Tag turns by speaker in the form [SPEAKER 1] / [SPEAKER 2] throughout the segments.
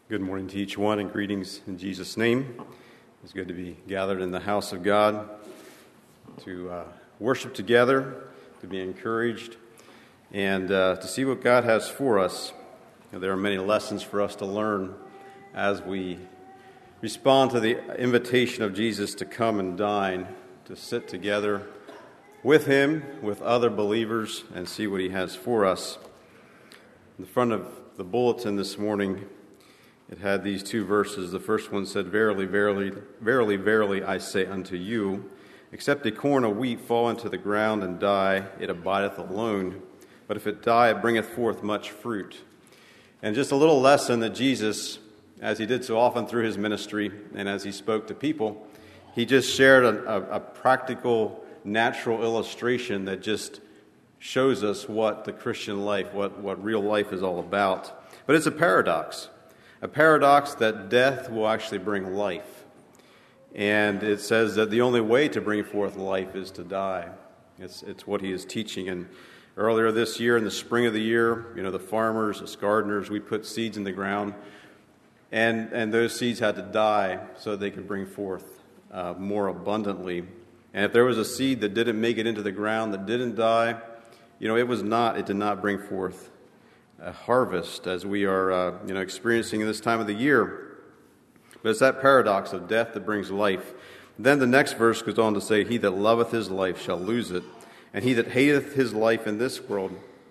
[SPEAKER 1] Good morning to each one, and greetings in Jesus' name. It's good to be gathered in the house of God, to worship together, to be encouraged, and to see what God has for us. There are many lessons for us to learn as we respond to the invitation of Jesus to come and dine, to sit together with Him, with other believers, and see what He has for us. In the front of the bulletin this morning, it had these two verses. The first one said, "Verily, verily, verily, verily, I say unto you, except a corn of wheat fall into the ground and die, it abideth alone. But if it die, it bringeth forth much fruit." And just a little lesson that Jesus, as He did so often through His ministry and as He spoke to people, He just shared a practical, natural illustration that just shows us what the Christian life, what real life is all about. But it's a paradox that death will actually bring life. And it says that the only way to bring forth life is to die. It's what He is teaching. And earlier this year, in the spring of the year, the farmers, us gardeners, we put seeds in the ground, and those seeds had to die so they could bring forth more abundantly. And if there was a seed that didn't make it into the ground, that didn't die, it did not bring forth a harvest as we are, experiencing this time of the year. But it's that paradox of death that brings life. Then the next verse goes on to say, "He that loveth his life shall lose it, and he that hateth his life in this world,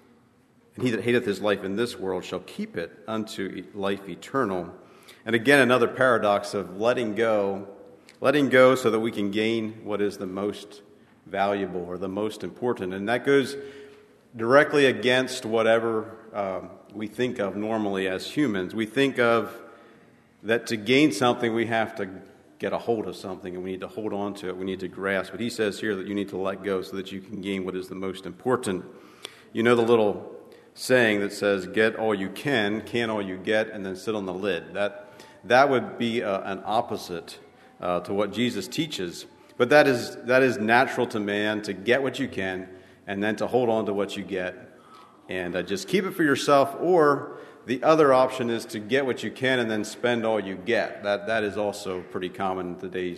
[SPEAKER 1] shall keep it unto life eternal." And again, another paradox of letting go so that we can gain what is the most valuable or the most important. And that goes directly against whatever we think of normally as humans. We think of that to gain something, we have to get a hold of something, and we need to hold on to it. We need to grasp. But He says here that you need to let go so that you can gain what is the most important. You know the little saying that says, "Get all you can all you get, and then sit on the lid." That would be an opposite to what Jesus teaches. But that is natural to man, to get what you can, and then to hold on to what you get and just keep it for yourself. Or the other option is to get what you can and then spend all you get. That is also pretty common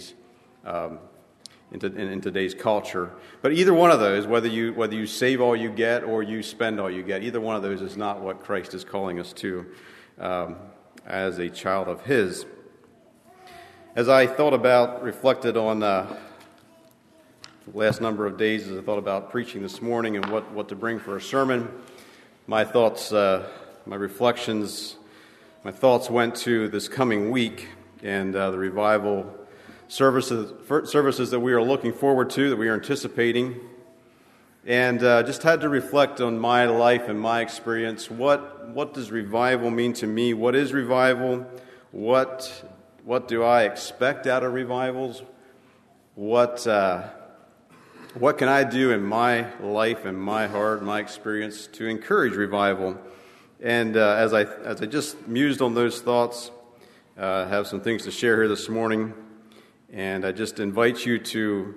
[SPEAKER 1] in today's culture. But either one of those, whether you save all you get or you spend all you get, either one of those is not what Christ is calling us to as a child of His. As I reflected on the last number of days, as I thought about preaching this morning and what to bring for a sermon, my thoughts, my reflections, my thoughts went to this coming week and the revival services that we are looking forward to, that we are anticipating, and just had to reflect on my life and my experience. What does revival mean to me? What is revival? What do I expect out of revivals? What can I do in my life and my heart, my experience to encourage revival? And as I just mused on those thoughts, I have some things to share here this morning, and I just invite you to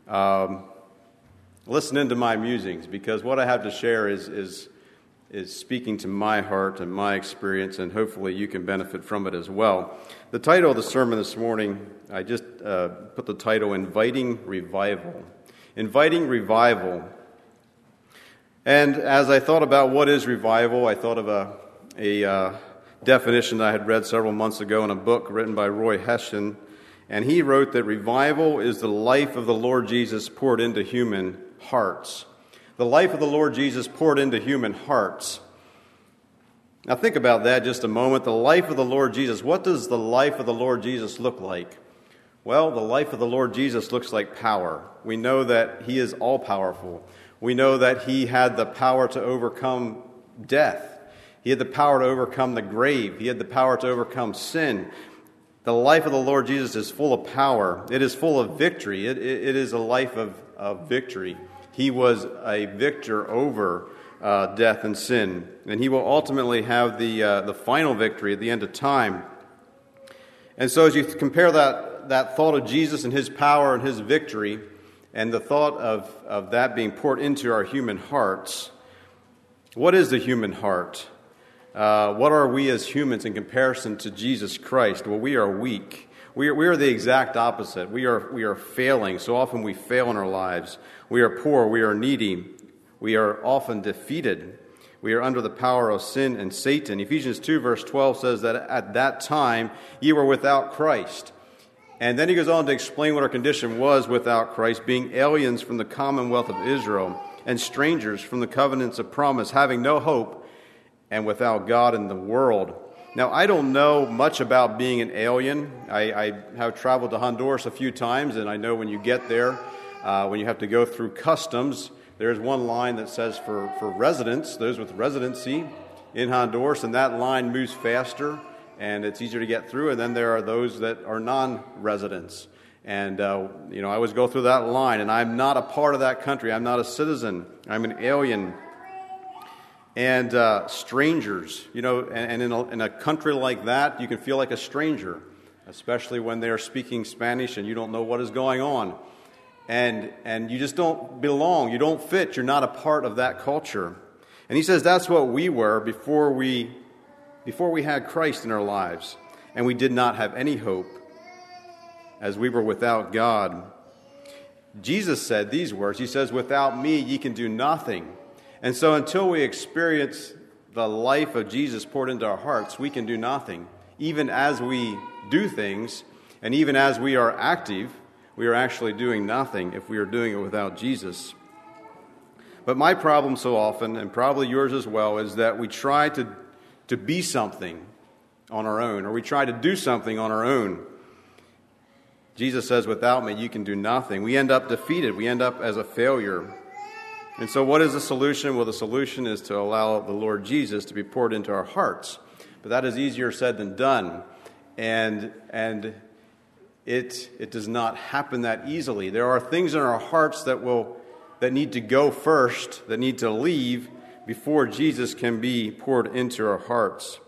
[SPEAKER 1] listen into my musings, because what I have to share is speaking to my heart and my experience, and hopefully you can benefit from it as well. The title of the sermon this morning, I just put the title, "Inviting Revival." Inviting revival. And as I thought about what is revival, I thought of a definition that I had read several months ago in a book written by Roy Hession, and he wrote that revival is the life of the Lord Jesus poured into human hearts. The life of the Lord Jesus poured into human hearts. Now think about that just a moment. The life of the Lord Jesus. What does the life of the Lord Jesus look like? Well, the life of the Lord Jesus looks like power. We know that He is all-powerful. We know that He had the power to overcome death. He had the power to overcome the grave. He had the power to overcome sin. The life of the Lord Jesus is full of power. It is full of victory. It is a life of victory. He was a victor over death and sin, and He will ultimately have the final victory at the end of time. And so as you compare that thought of Jesus and His power and His victory, and the thought of that being poured into our human hearts, what is the human heart? What are we as humans in comparison to Jesus Christ? Well, we are weak. We are the exact opposite. We are failing. So often we fail in our lives. We are poor. We are needy. We are often defeated. We are under the power of sin and Satan. Ephesians 2 verse 12 says that at that time ye were without Christ. And then he goes on to explain what our condition was without Christ, being aliens from the commonwealth of Israel and strangers from the covenants of promise, having no hope and without God in the world. Now, I don't know much about being an alien. I have traveled to Honduras a few times, and I know when you get there, when you have to go through customs, there's one line that says for residents, those with residency in Honduras, and that line moves faster, and it's easier to get through. And then there are those that are non-residents. And, I always go through that line, and I'm not a part of that country. I'm not a citizen. I'm an alien. And strangers, and in a country like that, you can feel like a stranger, especially when they're speaking Spanish and you don't know what is going on. And you just don't belong. You don't fit. You're not a part of that culture. And he says that's what we were before we had Christ in our lives. And we did not have any hope as we were without God. Jesus said these words. He says, "Without me ye can do nothing." And so until we experience the life of Jesus poured into our hearts, we can do nothing. Even as we do things, and even as we are active, we are actually doing nothing if we are doing it without Jesus. But my problem so often, and probably yours as well, is that we try to be something on our own, or we try to do something on our own. Jesus says, "Without me, you can do nothing." We end up defeated. We end up as a failure. And so what is the solution? Well, the solution is to allow the Lord Jesus to be poured into our hearts. But that is easier said than done. And it does not happen that easily. There are things in our hearts that need to go first, that need to leave before Jesus can be poured into our hearts.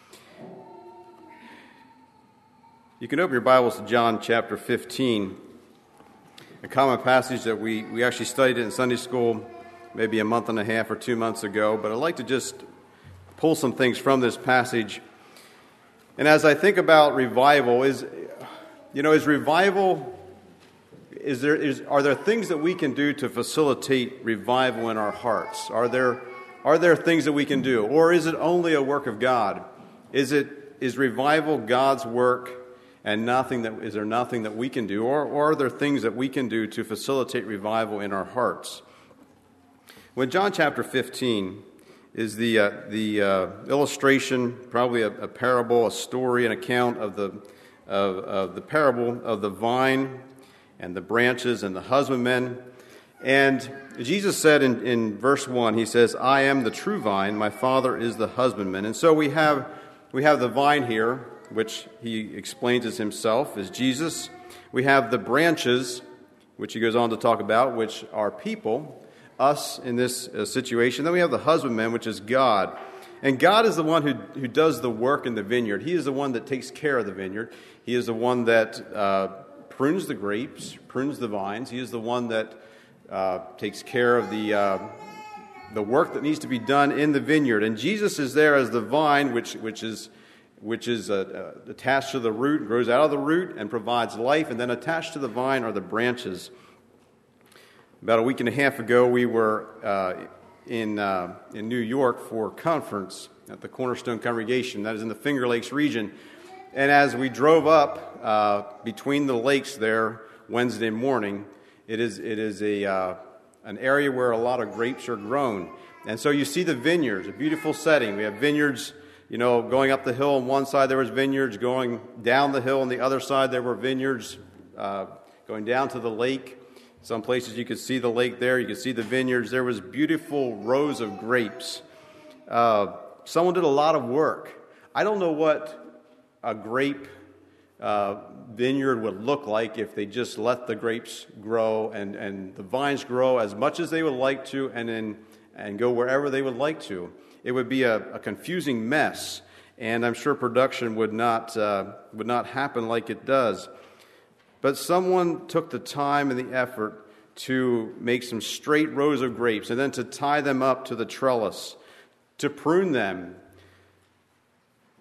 [SPEAKER 1] You can open your Bibles to John chapter 15, a common passage that we actually studied in Sunday school maybe a month and a half or 2 months ago, but I'd like to just pull some things from this passage. And as I think about revival, are there things that we can do to facilitate revival in our hearts? Are there things that we can do, or is it only a work of God? Is revival God's work, and is there nothing that we can do, or are there things that we can do to facilitate revival in our hearts? When John chapter 15 is the illustration, probably a parable, a story, an account of the parable of the vine and the branches and the husbandmen. And Jesus said in verse 1, he says, "I am the true vine, my Father is the husbandman." And so we have the vine here, which he explains as himself, as Jesus. We have the branches, which he goes on to talk about, which are people, us in this situation. Then we have the husbandman, which is God. And God is the one who does the work in the vineyard. He is the one that takes care of the vineyard. He is the one that prunes the grapes, prunes the vines. He is the one that takes care of the work that needs to be done in the vineyard. And Jesus is there as the vine, which is attached to the root, grows out of the root and provides life. And then attached to the vine are the branches. About a week and a half ago, we were in New York for a conference at the Cornerstone Congregation. That is in the Finger Lakes region. And as we drove up between the lakes there Wednesday morning, it is an area where a lot of grapes are grown. And so you see the vineyards, a beautiful setting. We have vineyards, going up the hill. On one side there was vineyards. Going down the hill on the other side there were vineyards. Going down to the lake. Some places you could see the lake there. You could see the vineyards. There was beautiful rows of grapes. Someone did a lot of work. I don't know what a grape vineyard would look like if they just let the grapes grow and the vines grow as much as they would like to and go wherever they would like to. It would be a confusing mess, and I'm sure production would not happen like it does. But someone took the time and the effort to make some straight rows of grapes and then to tie them up to the trellis, to prune them,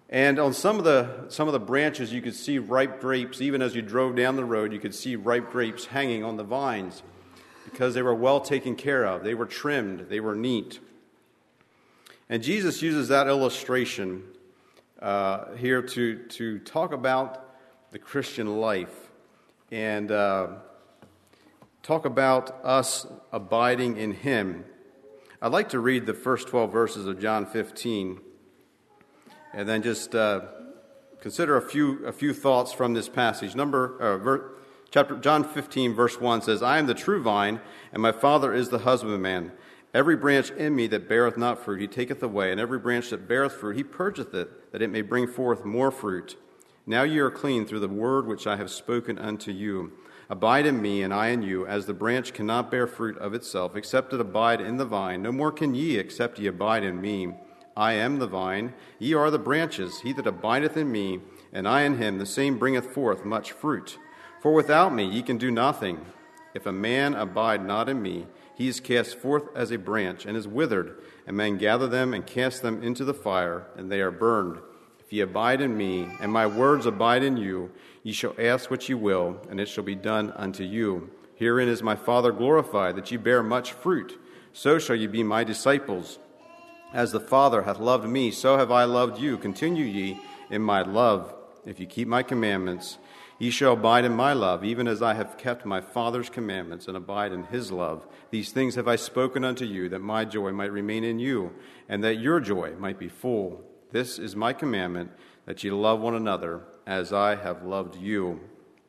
[SPEAKER 1] And on some of the branches, you could see ripe grapes. Even as you drove down the road, you could see ripe grapes hanging on the vines because they were well taken care of. They were trimmed. They were neat. And Jesus uses that illustration here to talk about the Christian life and talk about us abiding in Him. I'd like to read the first 12 verses of John 15 and then just consider a few thoughts from this passage. John 15, verse 1 says, I am the true vine, and my Father is the husbandman. Every branch in me that beareth not fruit, he taketh away, and every branch that beareth fruit, he purgeth it, that it may bring forth more fruit. Now ye are clean through the word which I have spoken unto you. Abide in me, and I in you, as the branch cannot bear fruit of itself, except it abide in the vine. No more can ye, except ye abide in me. I am the vine, ye are the branches. He that abideth in me, and I in him, the same bringeth forth much fruit. For without me ye can do nothing. If a man abide not in me, he is cast forth as a branch, and is withered, and men gather them and cast them into the fire, and they are burned. If ye abide in me, and my words abide in you, ye shall ask what ye will, and it shall be done unto you. Herein is my Father glorified, that ye bear much fruit. So shall ye be my disciples. As the Father hath loved me, so have I loved you. Continue ye in my love. If ye keep my commandments, ye shall abide in my love, even as I have kept my Father's commandments, and abide in his love. These things have I spoken unto you, that my joy might remain in you, and that your joy might be full. This is my commandment, that ye love one another, as I have loved you.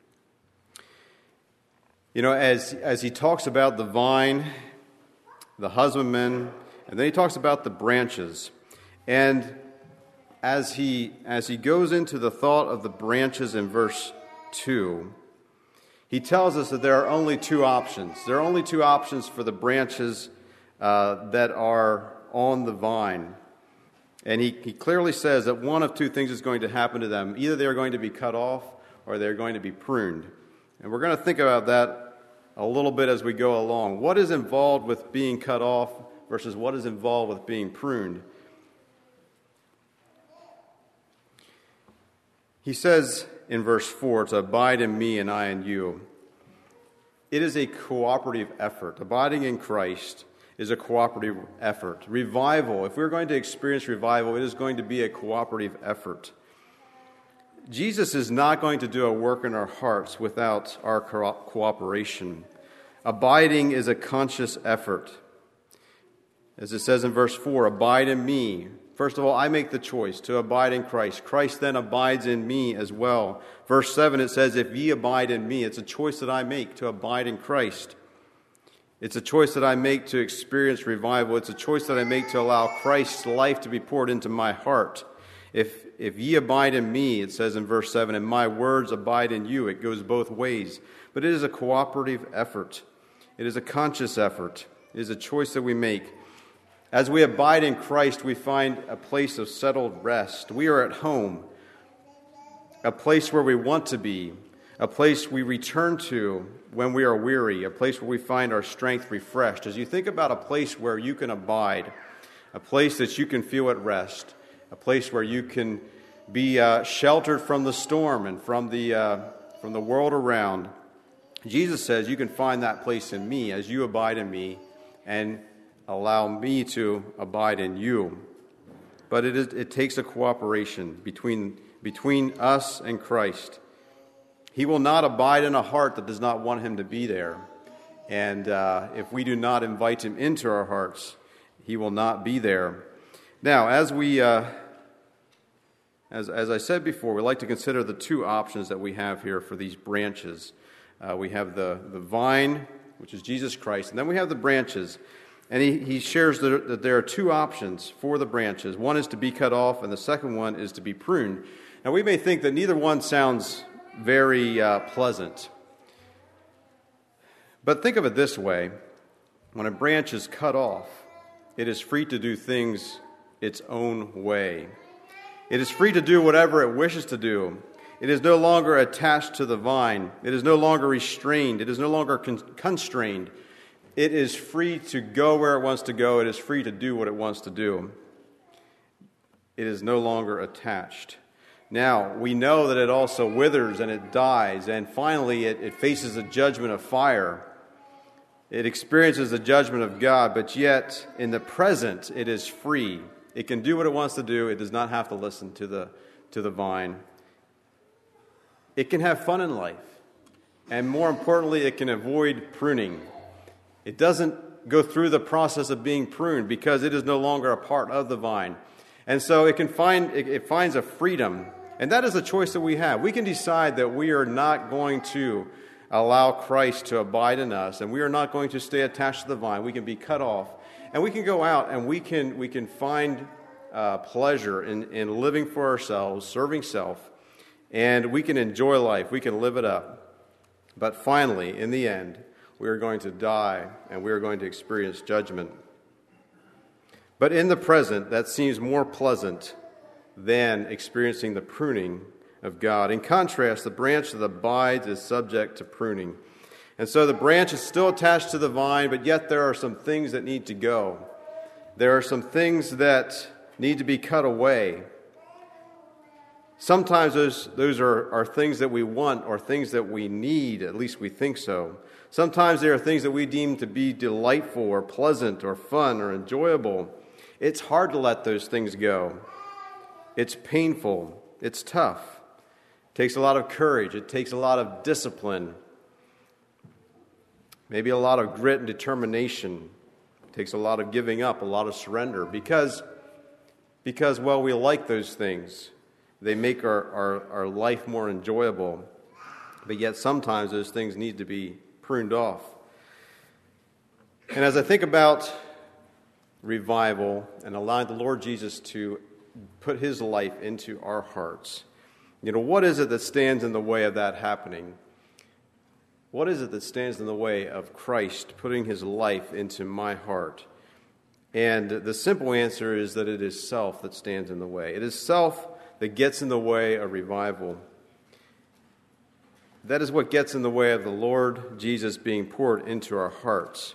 [SPEAKER 1] You know, as he talks about the vine, the husbandman, and then he talks about the branches. And as he goes into the thought of the branches in verse 2, he tells us that there are only two options. There are only two options for the branches that are on the vine. And he clearly says that one of two things is going to happen to them. Either they're going to be cut off or they're going to be pruned. And we're going to think about that a little bit as we go along. What is involved with being cut off versus what is involved with being pruned? He says in verse 4, to abide in me and I in you. It is a cooperative effort. Abiding in Christ is a cooperative effort. Revival, if we're going to experience revival, it is going to be a cooperative effort. Jesus is not going to do a work in our hearts without our cooperation. Abiding is a conscious effort. As it says in verse 4, abide in me. First of all, I make the choice to abide in Christ. Christ then abides in me as well. Verse 7, it says, if ye abide in me, it's a choice that I make to abide in Christ. It's a choice that I make to experience revival. It's a choice that I make to allow Christ's life to be poured into my heart. If ye abide in me, it says in verse 7, and my words abide in you, it goes both ways. But it is a cooperative effort. It is a conscious effort. It is a choice that we make. As we abide in Christ, we find a place of settled rest. We are at home, a place where we want to be, a place we return to when we are weary, a place where we find our strength refreshed. As you think about a place where you can abide, a place that you can feel at rest, a place where you can be sheltered from the storm and from the world around, Jesus says you can find that place in me as you abide in me and allow me to abide in you. But it takes a cooperation between us and Christ. He will not abide in a heart that does not want him to be there. And if we do not invite him into our hearts, he will not be there. Now, as I said before, we like to consider the two options that we have here for these branches. We have the vine, which is Jesus Christ, and then we have the branches. And he shares that there are two options for the branches. One is to be cut off, and the second one is to be pruned. Now, we may think that neither one sounds very pleasant. But think of it this way. When a branch is cut off, it is free to do things its own way. It is free to do whatever it wishes to do. It is no longer attached to the vine. It is no longer restrained. It is no longer constrained. It is free to go where it wants to go. It is free to do what it wants to do. it is no longer attached. Now, we know that it also withers and it dies, and finally it faces a judgment of fire. It experiences the judgment of God, but yet in the present it is free. It can do what it wants to do. It does not have to listen to the vine. It can have fun in life. And more importantly, it can avoid pruning. It doesn't go through the process of being pruned because it is no longer a part of the vine. And so it finds a freedom. And that is a choice that we have. We can decide that we are not going to allow Christ to abide in us, and we are not going to stay attached to the vine. We can be cut off. And we can go out and we can find pleasure in living for ourselves, serving self, and we can enjoy life. We can live it up. But finally, in the end, we are going to die and we are going to experience judgment. But in the present, that seems more pleasant than experiencing the pruning of God. In contrast, the branch that abides is subject to pruning. And so the branch is still attached to the vine, but yet there are some things that need to go. There are some things that need to be cut away. Sometimes those are things that we want or things that we need, at least we think so. Sometimes there are things that we deem to be delightful or pleasant or fun or enjoyable. It's hard to let those things go. It's painful. It's tough. It takes a lot of courage. It takes a lot of discipline. Maybe a lot of grit and determination. It takes a lot of giving up, a lot of surrender. Because well, we like those things. They make our life more enjoyable. But yet sometimes those things need to be pruned off. And as I think about revival and allowing the Lord Jesus to put his life into our hearts, what is it that stands in the way of that happening? What is it that stands in the way of Christ putting his life into my heart? And the simple answer is that it is self that stands in the way. It is self that gets in the way of revival. That is what gets in the way of the Lord Jesus being poured into our hearts.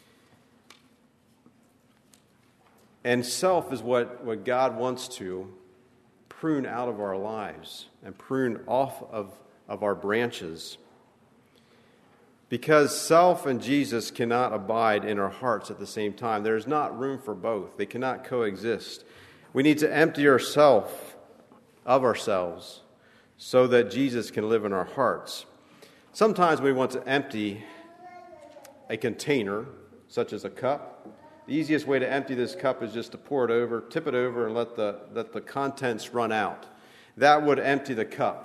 [SPEAKER 1] And self is what God wants to prune out of our lives and prune off of our branches. Because self and Jesus cannot abide in our hearts at the same time. There is not room for both. They cannot coexist. We need to empty ourselves of ourselves so that Jesus can live in our hearts. Sometimes we want to empty a container, such as a cup. The easiest way to empty this cup is just to pour it over, tip it over, and let the contents run out. That would empty the cup.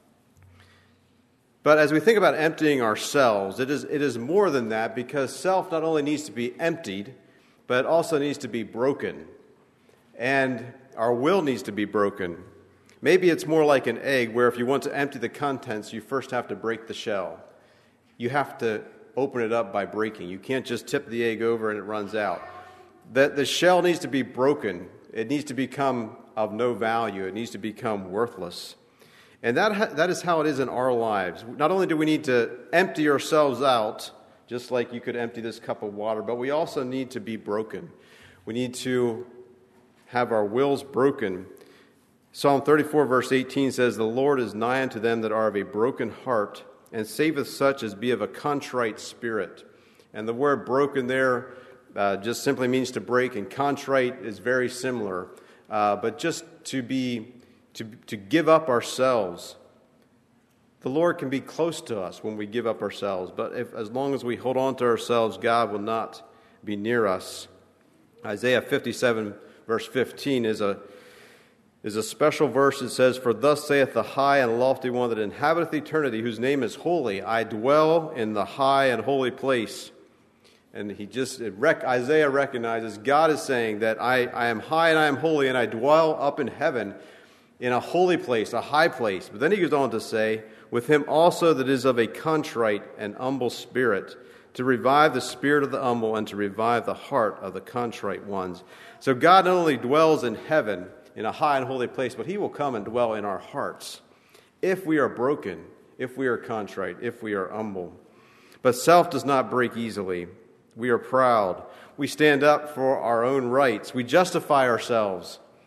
[SPEAKER 1] But as we think about emptying ourselves, it is more than that, because self not only needs to be emptied, but it also needs to be broken. And our will needs to be broken. Maybe it's more like an egg, where if you want to empty the contents, you first have to break the shell. You have to open it up by breaking. You can't just tip the egg over and it runs out. The shell needs to be broken. It needs to become of no value. It needs to become worthless. And that is how it is in our lives. Not only do we need to empty ourselves out, just like you could empty this cup of water, but we also need to be broken. We need to have our wills broken. Psalm 34, verse 18 says, "The Lord is nigh unto them that are of a broken heart, and saveth such as be of a contrite spirit." And the word broken there just simply means to break, and contrite is very similar. But just to give up ourselves. The Lord can be close to us when we give up ourselves, but as long as we hold on to ourselves, God will not be near us. Isaiah 57, verse 15 is a special verse. It says, "For thus saith the high and lofty one that inhabiteth eternity, whose name is holy. I dwell in the high and holy place." And Isaiah recognizes God is saying that I am high and I am holy, and I dwell up in heaven in a holy place, a high place. But then he goes on to say, "With him also that is of a contrite and humble spirit, to revive the spirit of the humble and to revive the heart of the contrite ones." So God not only dwells in heaven in a high and holy place, but he will come and dwell in our hearts if we are broken, if we are contrite, if we are humble. But self does not break easily. We are proud. We stand up for our own rights. We justify ourselves.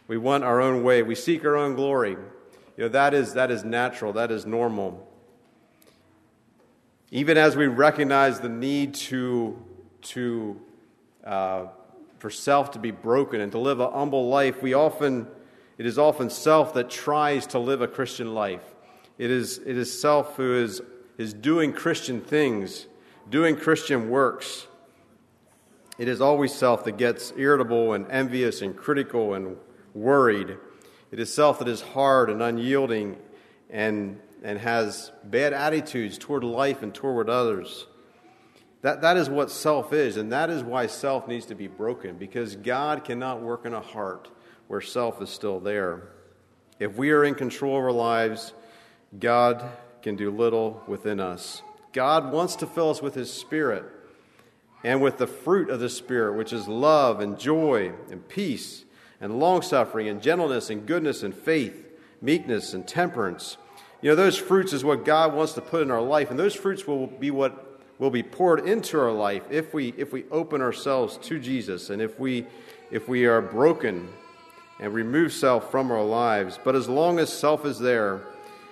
[SPEAKER 1] We want our own way. We seek our own glory. That is natural. That is normal. Even as we recognize the need for self to be broken and to live a humble life, it is often self that tries to live a Christian life. It is self who is doing Christian things, doing Christian works. It is always self that gets irritable and envious and critical and worried. It is self that is hard and unyielding and has bad attitudes toward life and toward others. That is what self is, and that is why self needs to be broken, because God cannot work in a heart where self is still there. If we are in control of our lives, God can do little within us. God wants to fill us with His Spirit and with the fruit of the Spirit, which is love and joy and peace and long-suffering and gentleness and goodness and faith, meekness and temperance. Those fruits is what God wants to put in our life, and those fruits will be what will be poured into our life if we open ourselves to Jesus and if we are broken and remove self from our lives. But as long as self is there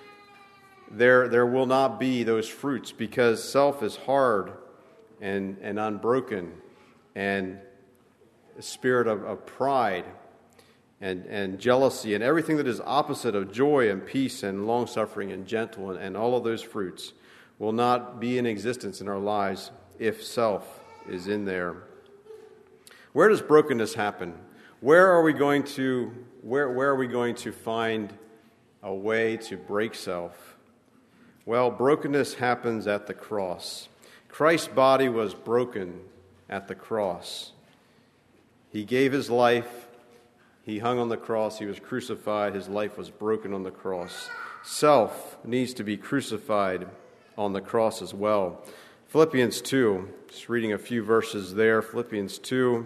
[SPEAKER 1] will not be those fruits, because self is hard and unbroken, and a spirit of pride and jealousy and everything that is opposite of joy and peace and long-suffering and gentle and all of those fruits will not be in existence in our lives if self is in there. Where does brokenness happen? Where are we going to find a way to break self? Well, brokenness happens at the cross. Christ's body was broken at the cross. He gave His life. He hung on the cross. He was crucified. His life was broken on the cross. Self needs to be crucified on the cross as well. Philippians 2, just reading a few verses there. Philippians 2.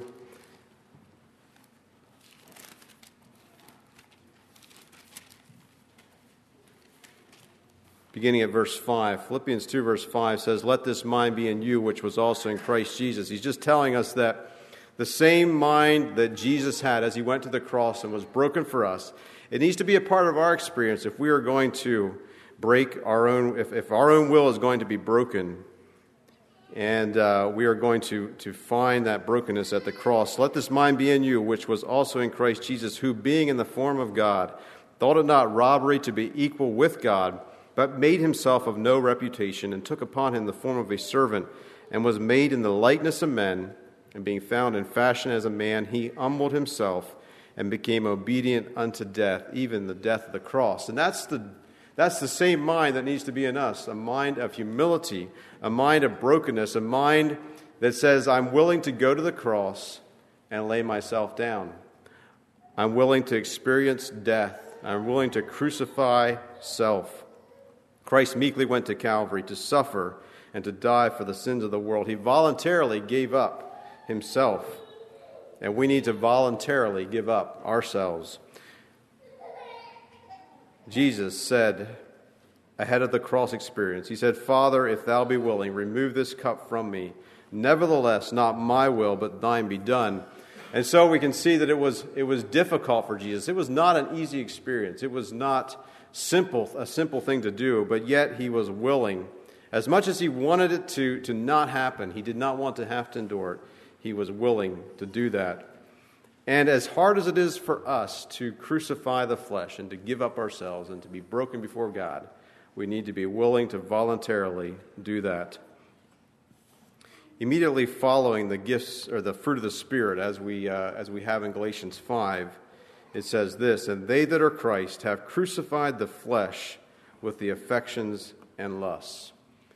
[SPEAKER 1] Beginning at verse 5. Philippians 2 verse 5 says, "Let this mind be in you, which was also in Christ Jesus." He's just telling us that the same mind that Jesus had as He went to the cross and was broken for us, it needs to be a part of our experience if we are going to break our own, if our own will is going to be broken, and we are going to find that brokenness at the cross. "Let this mind be in you, which was also in Christ Jesus, who being in the form of God, thought it not robbery to be equal with God, but made Himself of no reputation, and took upon Him the form of a servant, and was made in the likeness of men, and being found in fashion as a man, He humbled Himself, and became obedient unto death, even the death of the cross." And that's the same mind that needs to be in us, a mind of humility, a mind of brokenness, a mind that says, I'm willing to go to the cross and lay myself down. I'm willing to experience death. I'm willing to crucify self. Christ meekly went to Calvary to suffer and to die for the sins of the world. He voluntarily gave up Himself, and we need to voluntarily give up ourselves. Jesus said, ahead of the cross experience, He said, "Father, if Thou be willing, remove this cup from me. Nevertheless, not my will, but Thine be done." And so we can see that it was difficult for Jesus. It was not an easy experience. It was not a simple thing to do, but yet He was willing. As much as He wanted it to not happen, He did not want to have to endure it. He was willing to do that. And as hard as it is for us to crucify the flesh and to give up ourselves and to be broken before God, we need to be willing to voluntarily do that. Immediately following the gifts or the fruit of the Spirit, as we have in Galatians 5, it says this, "And they that are Christ have crucified the flesh with the affections and lusts."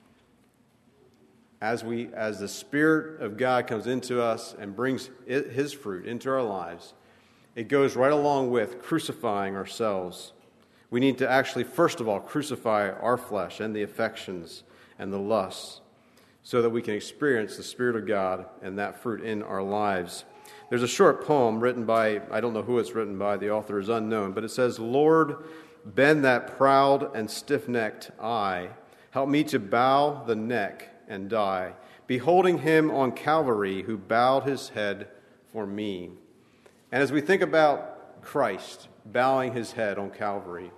[SPEAKER 1] As the Spirit of God comes into us and brings His fruit into our lives, it goes right along with crucifying ourselves. We need to actually, first of all, crucify our flesh and the affections and the lusts so that we can experience the Spirit of God and that fruit in our lives. There's a short poem written by, I don't know who it's written by, the author is unknown, but it says, "Lord, bend that proud and stiff-necked eye. Help me to bow the neck and die, beholding Him on Calvary who bowed His head for me." And as we think about Christ bowing his head on Calvary,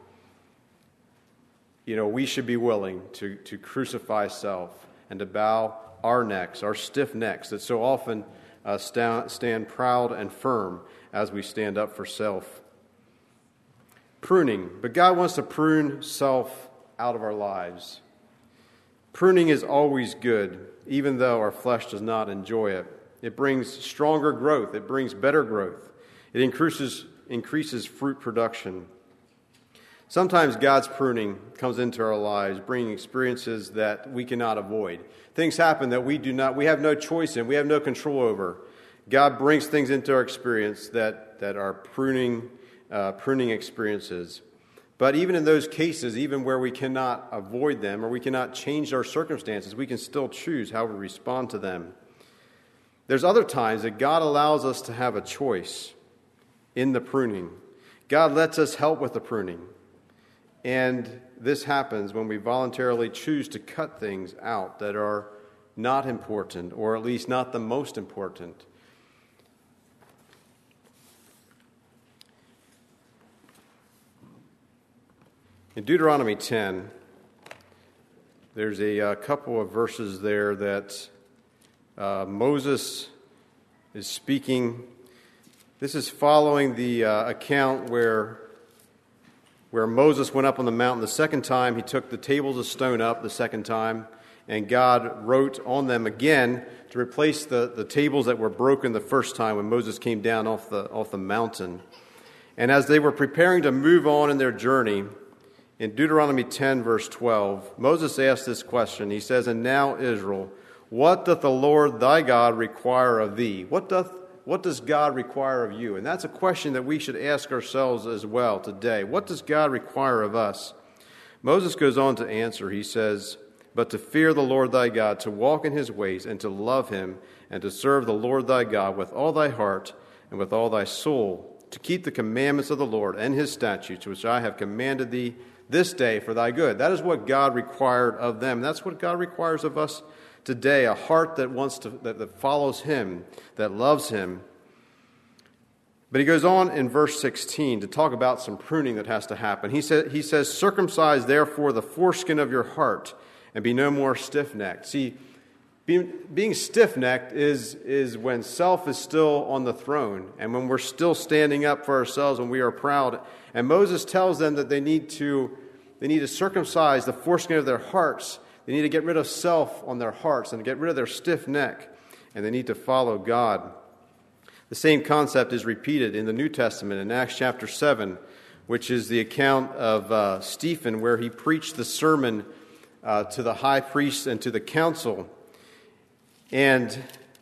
[SPEAKER 1] we should be willing to crucify self and to bow our necks, our stiff necks that so often stand proud and firm as we stand up for self. Pruning. But God wants to prune self out of our lives. Pruning is always good, even though our flesh does not enjoy it. It brings stronger growth. It brings better growth. It increases fruit production. Sometimes God's pruning comes into our lives, bringing experiences that we cannot avoid. Things happen that we have no choice in, we have no control over. God brings things into our experience that are pruning experiences. But even in those cases, even where we cannot avoid them or we cannot change our circumstances, we can still choose how we respond to them. There's other times that God allows us to have a choice in the pruning. God lets us help with the pruning. And this happens when we voluntarily choose to cut things out that are not important, or at least not the most important. In Deuteronomy 10, there's a couple of verses there that Moses is speaking. This is following the account where Moses went up on the mountain the second time. He took the tables of stone up the second time, and God wrote on them again to replace the tables that were broken the first time when Moses came down off the mountain. And as they were preparing to move on in their journey, in Deuteronomy 10, verse 12, Moses asked this question. He says, "And now, Israel, what doth the Lord thy God require of thee?" What does God require of you? And that's a question that we should ask ourselves as well today. What does God require of us? Moses goes on to answer. He says, "But to fear the Lord thy God, to walk in his ways, and to love him, and to serve the Lord thy God with all thy heart and with all thy soul, to keep the commandments of the Lord and his statutes, which I have commanded thee this day for thy good." That is what God required of them. That's what God requires of us today, a heart that that follows him, that loves him. But he goes on in verse 16 to talk about some pruning that has to happen. He says, "Circumcise therefore the foreskin of your heart, and be no more stiff-necked." See, being stiff-necked is when self is still on the throne, and when we're still standing up for ourselves, when we are proud. And Moses tells them that they need to circumcise the foreskin of their hearts. They need to get rid of self on their hearts and get rid of their stiff neck, and they need to follow God. The same concept is repeated in the New Testament in Acts chapter 7, which is the account of Stephen, where he preached the sermon to the high priest and to the council. And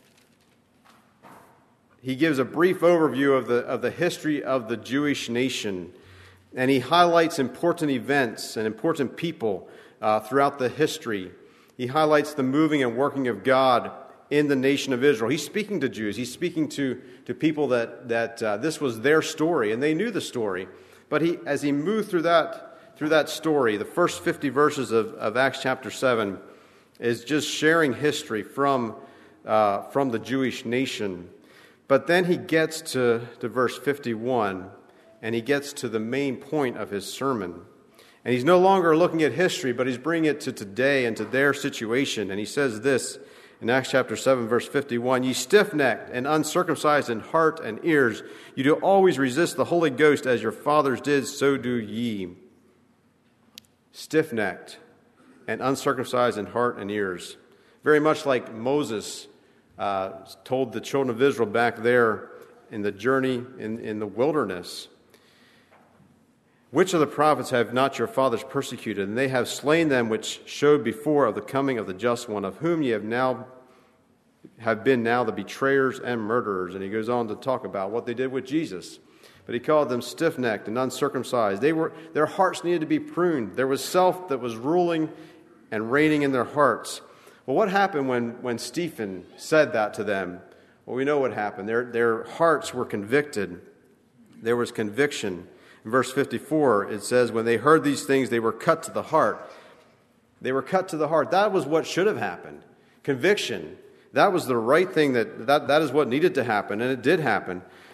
[SPEAKER 1] he gives a brief overview of the history of the Jewish nation. And he highlights important events and important people throughout the history. He highlights the moving and working of God in the nation of Israel. He's speaking to Jews. He's speaking to people that this was their story, and they knew the story. But as he moved through that story, the first 50 verses of Acts chapter 7 is just sharing history from the Jewish nation. But then he gets to verse 51, and he gets to the main point of his sermon. And he's no longer looking at history, but he's bringing it to today and to their situation. And he says this in Acts chapter 7, verse 51, "Ye stiff-necked and uncircumcised in heart and ears, you do always resist the Holy Ghost, as your fathers did, so do ye." Stiff-necked and uncircumcised in heart and ears. Very much like Moses told the children of Israel back there in the journey in the wilderness. "Which of the prophets have not your fathers persecuted? And they have slain them which showed before of the coming of the just one, of whom ye have been now the betrayers and murderers." And he goes on to talk about what they did with Jesus. But he called them stiff-necked and uncircumcised. Their hearts needed to be pruned. There was self that was ruling and reigning in their hearts. Well, what happened when Stephen said that to them? Well, we know what happened. Their hearts were convicted. There was conviction. In verse 54, it says, "When they heard these things, they were cut to the heart." They were cut to the heart. That was what should have happened. Conviction. That was the right thing. That is what needed to happen, and it did happen.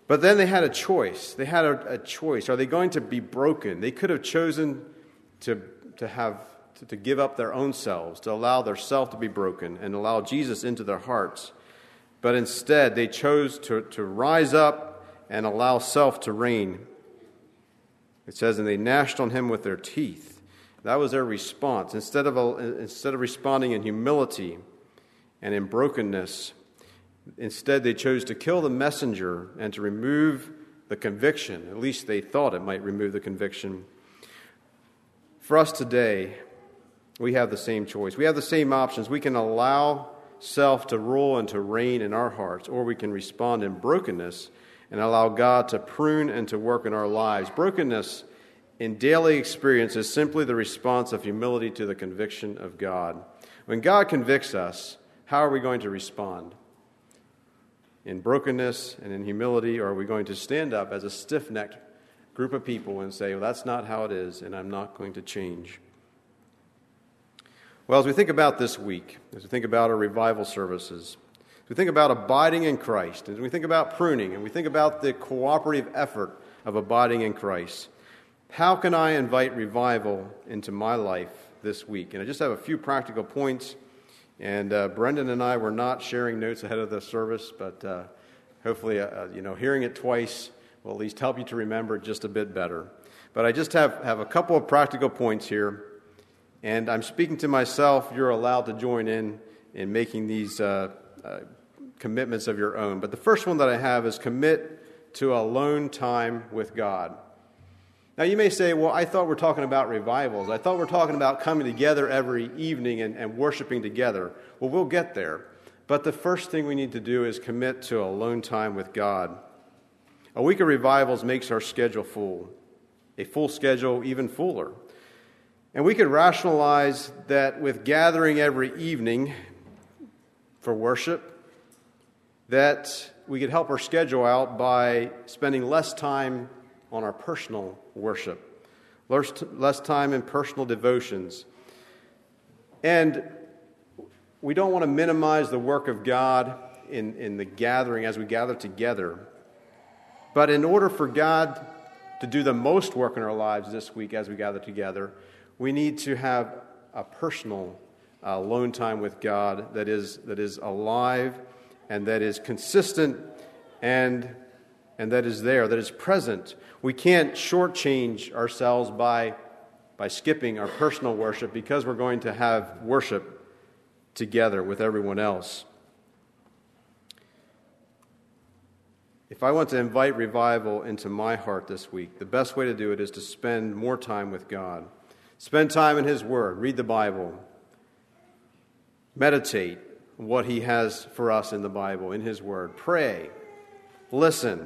[SPEAKER 1] But then they had a choice. They had a choice. Are they going to be broken? They could have chosen to give up their own selves, to allow their self to be broken and allow Jesus into their hearts. But instead, they chose to rise up and allow self to reign. It says, and they gnashed on him with their teeth. That was their response. Instead of responding in humility and in brokenness, instead they chose to kill the messenger and to remove the conviction. At least they thought it might remove the conviction. For us today, we have the same choice. We have the same options. We can allow self to rule and to reign in our hearts, or we can respond in brokenness and allow God to prune and to work in our lives. Brokenness in daily experience is simply the response of humility to the conviction of God. When God convicts us, how are we going to respond? In brokenness and in humility, or are we going to stand up as a stiff-necked group of people and say, well, that's not how it is, and I'm not going to change? Well, as we think about this week, as we think about our revival services, as we think about abiding in Christ, as we think about pruning, and we think about the cooperative effort of abiding in Christ, how can I invite revival into my life this week? And I just have a few practical points. And Brendan and I were not sharing notes ahead of the service, but hopefully, hearing it twice will at least help you to remember it just a bit better. But I just have a couple of practical points here, and I'm speaking to myself. You're allowed to join in making these commitments of your own. But the first one that I have is commit to alone time with God. Now, you may say, well, I thought we're talking about revivals. I thought we're talking about coming together every evening and worshiping together. Well, we'll get there. But the first thing we need to do is commit to alone time with God. A week of revivals makes our schedule full. A full schedule even fuller. And we could rationalize that with gathering every evening for worship, that we could help our schedule out by spending less time on our personal worship, less time in personal devotions. And we don't want to minimize the work of God in the gathering as we gather together. But in order for God to do the most work in our lives this week as we gather together, we need to have a personal alone time with God that is alive and that is consistent and that is there, that is present. We can't shortchange ourselves by skipping our personal worship because we're going to have worship together with everyone else. If I want to invite revival into my heart this week, the best way to do it is to spend more time with God. Spend time in His Word. Read the Bible. Meditate on what He has for us in the Bible, in His Word. Pray. Listen.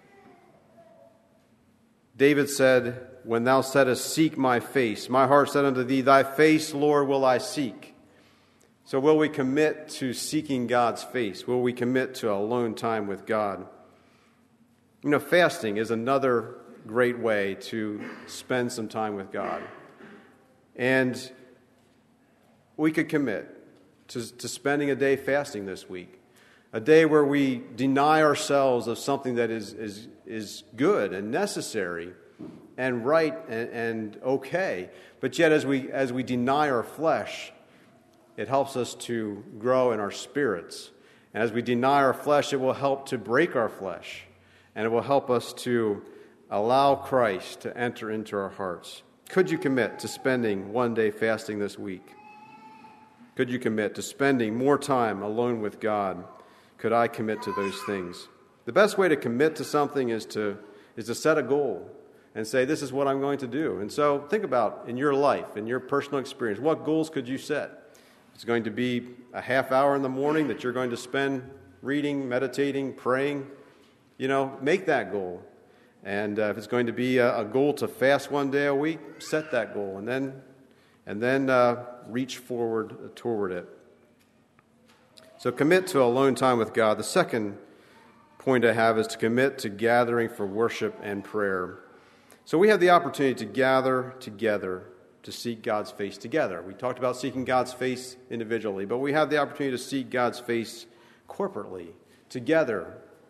[SPEAKER 1] David said, when thou saidst, seek my face, my heart said unto thee, thy face, Lord, will I seek. So will we commit to seeking God's face? Will we commit to alone time with God? Fasting is another great way to spend some time with God. And we could commit to spending a day fasting this week. A day where we deny ourselves of something that is good and necessary and right and okay. But yet as we deny our flesh, it helps us to grow in our spirits. And as we deny our flesh, it will help to break our flesh. And it will help us to allow Christ to enter into our hearts. Could you commit to spending one day fasting this week? Could you commit to spending more time alone with God? Could I commit to those things? The best way to commit to something is to set a goal and say, this is what I'm going to do. And so think about in your life, in your personal experience, what goals could you set? It's going to be a half hour in the morning that you're going to spend reading, meditating, praying. Make that goal. And if it's going to be a goal to fast one day a week, set that goal and then reach forward toward it. So commit to alone time with God. The second point I have is to commit to gathering for worship and prayer. So we have the opportunity to gather together to seek God's face together. We talked about seeking God's face individually, but we have the opportunity to seek God's face corporately, together,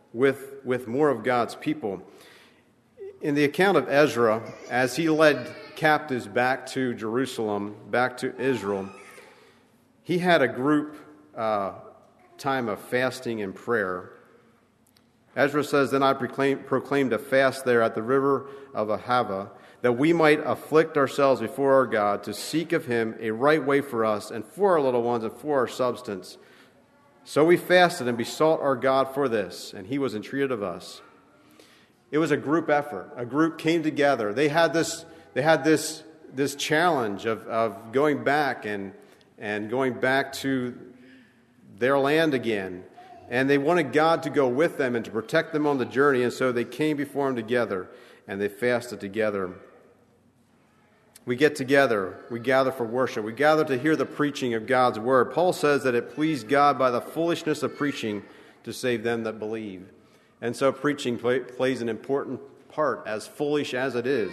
[SPEAKER 1] with more of God's people. In the account of Ezra, as he led captives back to Jerusalem, back to Israel, he had a group time of fasting and prayer. Ezra says, "Then I proclaimed a fast there at the river of Ahava, that we might afflict ourselves before our God, to seek of him a right way for us and for our little ones and for our substance. So we fasted and besought our God for this, and he was entreated of us." It was a group effort. A group came together. They had this challenge of going back and going back to their land again. And they wanted God to go with them and to protect them on the journey. And so they came before him together and they fasted together. We get together. We gather for worship. We gather to hear the preaching of God's word. Paul says that it pleased God by the foolishness of preaching to save them that believe. And so preaching plays an important part, as foolish as it is,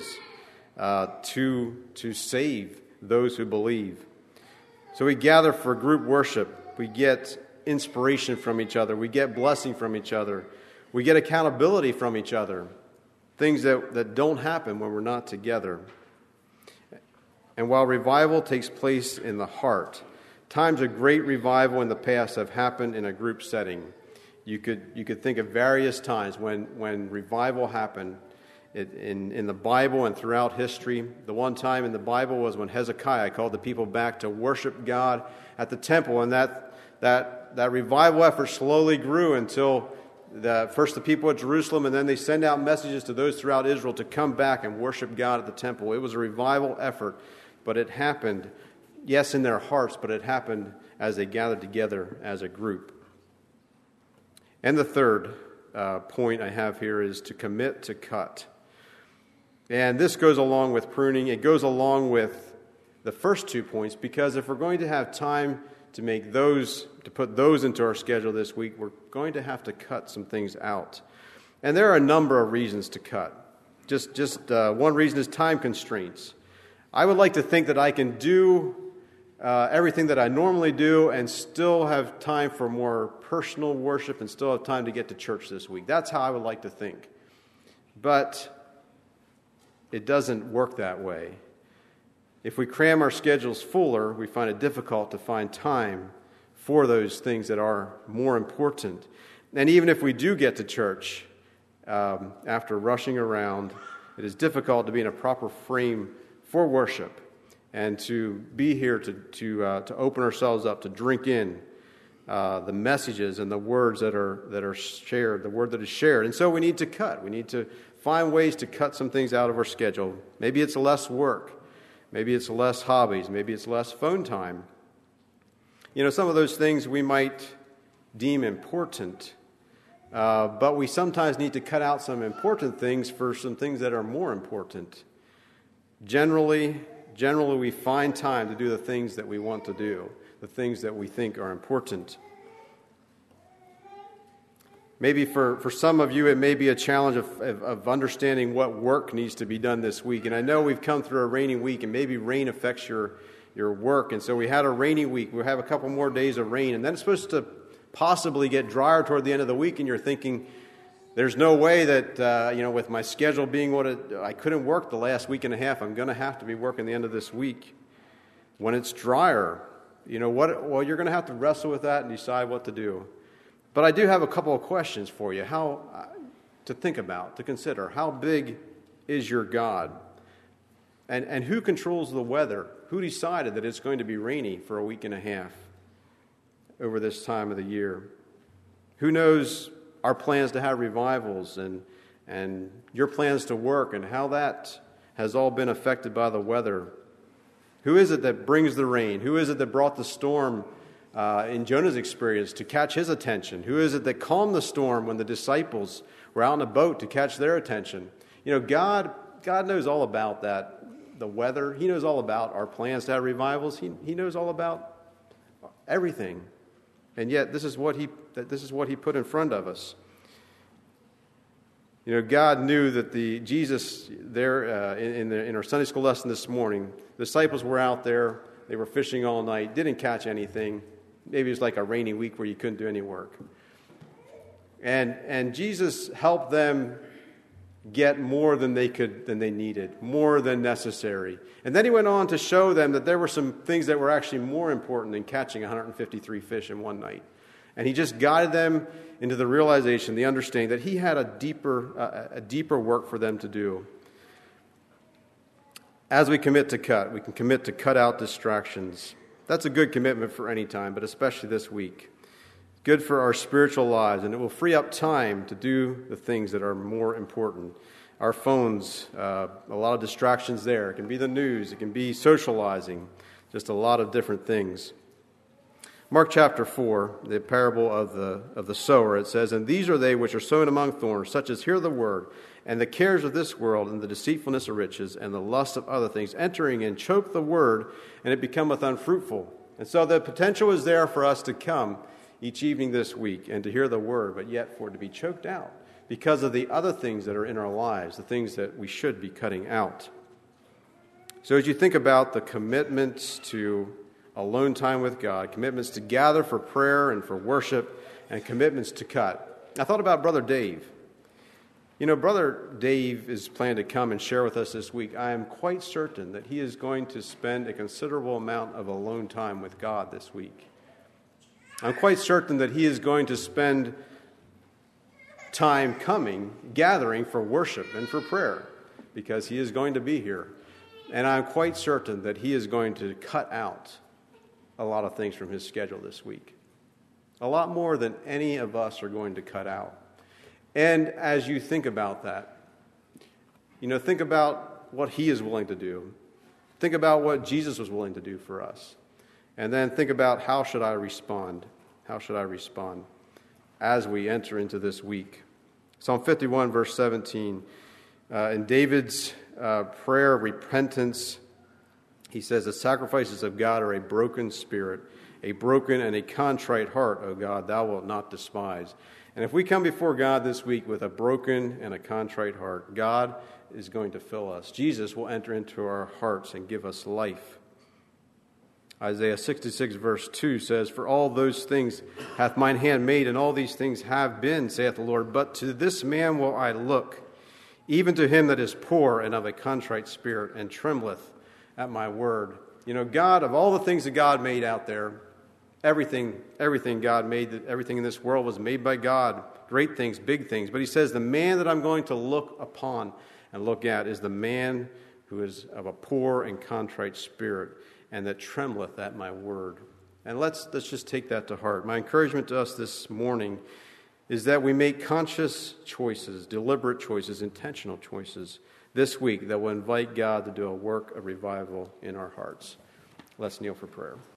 [SPEAKER 1] to save those who believe. So we gather for group worship. We get inspiration from each other. We get blessing from each other. We get accountability from each other. Things that don't happen when we're not together. And while revival takes place in the heart, times of great revival in the past have happened in a group setting. You could think of various times when revival happened in the Bible and throughout history. The one time in the Bible was when Hezekiah called the people back to worship God at the temple, and that revival effort slowly grew until first the people at Jerusalem, and then they send out messages to those throughout Israel to come back and worship God at the temple. It was a revival effort, but it happened, yes, in their hearts, but it happened as they gathered together as a group. And the third point I have here is to commit to cut. And this goes along with pruning. It goes along with the first 2 points, because if we're going to have time to put those into our schedule this week, we're going to have to cut some things out. And there are a number of reasons to cut. Just one reason is time constraints. I would like to think that I can do everything that I normally do and still have time for more personal worship and still have time to get to church this week. That's how I would like to think. But it doesn't work that way. If we cram our schedules fuller, we find it difficult to find time for those things that are more important. And even if we do get to church after rushing around, it is difficult to be in a proper frame for worship and to be here to open ourselves up, to drink in the messages and the words that are shared, the word that is shared. And so we need to cut. We need to find ways to cut some things out of our schedule. Maybe it's less work. Maybe it's less hobbies. Maybe it's less phone time. Some of those things we might deem important, but we sometimes need to cut out some important things for some things that are more important. Generally, we find time to do the things that we want to do, the things that we think are important. Maybe for some of you, it may be a challenge of understanding what work needs to be done this week. And I know we've come through a rainy week, and maybe rain affects your work. And so we had a rainy week. We'll have a couple more days of rain. And then it's supposed to possibly get drier toward the end of the week, and you're thinking, there's no way that, with my schedule being I couldn't work the last week and a half. I'm going to have to be working the end of this week. When it's drier, well, you're going to have to wrestle with that and decide what to do. But I do have a couple of questions for you, to think about, to consider. How big is your God? And who controls the weather? Who decided that it's going to be rainy for a week and a half over this time of the year? Who knows our plans to have revivals and your plans to work and how that has all been affected by the weather? Who is it that brings the rain? Who is it that brought the storm in Jonah's experience to catch his attention? Who is it that calmed the storm when the disciples were out in a boat to catch their attention? God knows all about that, the weather. He knows all about our plans to have revivals. He knows all about everything. And yet this is what he put in front of us. God knew that Jesus there in our Sunday school lesson this morning, the disciples were out there. They were fishing all night, didn't catch anything. Maybe it was like a rainy week where you couldn't do any work. And Jesus helped them get more than they needed, more than necessary. And then he went on to show them that there were some things that were actually more important than catching 153 fish in one night. And he just guided them into the realization, the understanding that he had a deeper work for them to do. As we commit to cut, we can commit to cut out distractions. That's a good commitment for any time, but especially this week. Good for our spiritual lives, and it will free up time to do the things that are more important. Our phones, a lot of distractions there. It can be the news, it can be socializing, just a lot of different things. Mark chapter 4, the parable of the sower, it says, "And these are they which are sown among thorns, such as hear the word, and the cares of this world, and the deceitfulness of riches, and the lust of other things, entering and choke the word, and it becometh unfruitful." And so the potential is there for us to come each evening this week and to hear the word, but yet for it to be choked out because of the other things that are in our lives, the things that we should be cutting out. So as you think about the commitments to alone time with God, commitments to gather for prayer and for worship, and commitments to cut, I thought about Brother Dave. You know, Brother Dave is planning to come and share with us this week. I am quite certain that he is going to spend a considerable amount of alone time with God this week. I'm quite certain that he is going to spend time gathering for worship and for prayer, because he is going to be here. And I'm quite certain that he is going to cut out a lot of things from his schedule this week. A lot more than any of us are going to cut out. And as you think about that, think about what he is willing to do. Think about what Jesus was willing to do for us. And then think about how should I respond? How should I respond as we enter into this week? Psalm 51, verse 17. In David's prayer of repentance, he says, "The sacrifices of God are a broken spirit, a broken and a contrite heart, O God, thou wilt not despise." And if we come before God this week with a broken and a contrite heart, God is going to fill us. Jesus will enter into our hearts and give us life. Isaiah 66, verse 2 says, "For all those things hath mine hand made, and all these things have been, saith the Lord. But to this man will I look, even to him that is poor and of a contrite spirit, and trembleth at my word." God, of all the things that God made out there, everything God made, everything in this world was made by God. Great things, big things. But he says, the man that I'm going to look upon and look at is the man who is of a poor and contrite spirit, and that trembleth at my word. And let's just take that to heart. My encouragement to us this morning is that we make conscious choices, deliberate choices, intentional choices this week that will invite God to do a work of revival in our hearts. Let's kneel for prayer.